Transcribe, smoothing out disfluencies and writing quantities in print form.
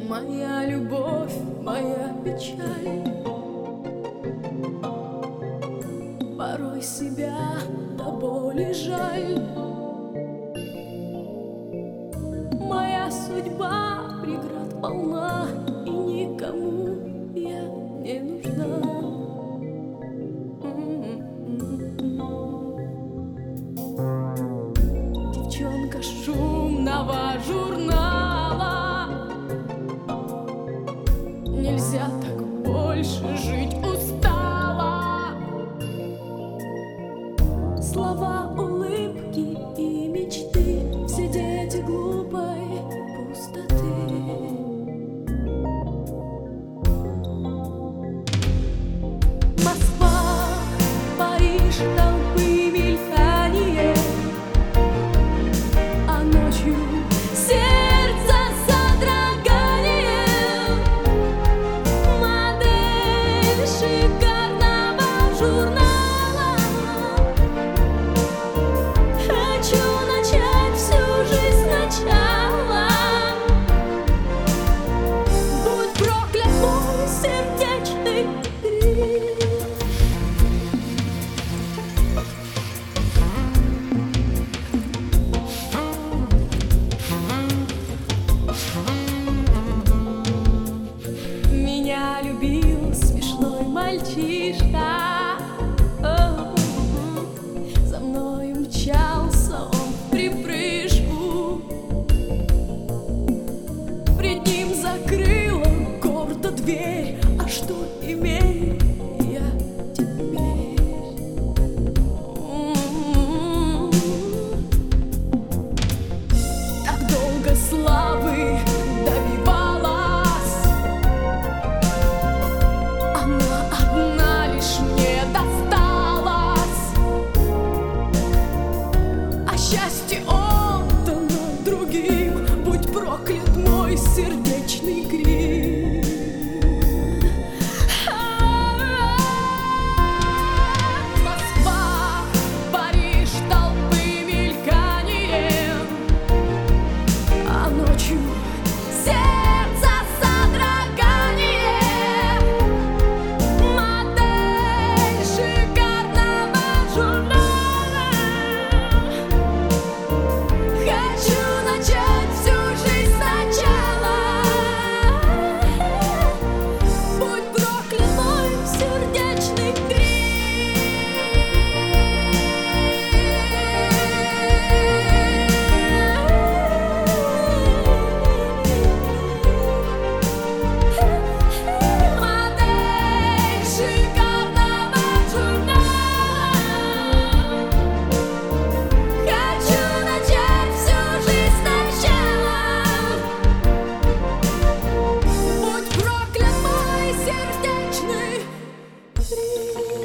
Моя любовь, моя печаль, порой себя до боли жаль. Моя судьба преград полна, и никому я не нужна. Девчонка шумного журнала, нельзя так больше жить, устала. Слова, улыбки и мечты, все дети глупой пустоты. Москва, Париж, толпы, мельканье, а ночью сердце содрогание. Модель шикарного журнала, хочу начать всю жизнь сначала. Будь проклят мой сердечный грех. Меня любил смешной мальчишка, за мною мчался он вприпрыжку. Пред ним закрыла гордо дверь, а что имею я теперь? Так долго славы добивалась, она одна лишь мне досталась, а счастье отдано другим. Будь проклят мой сердечный грех. Москва, Париж, толпы, мельканье, а ночью сердце содрогание. Модель шикарного журнала, хочу начать всю жизнь сначала. Будь проклят мой сердечный грех. Модель шикарного журнала, хочу начать всю жизнь сначала. Будь проклят мой сердечный грех.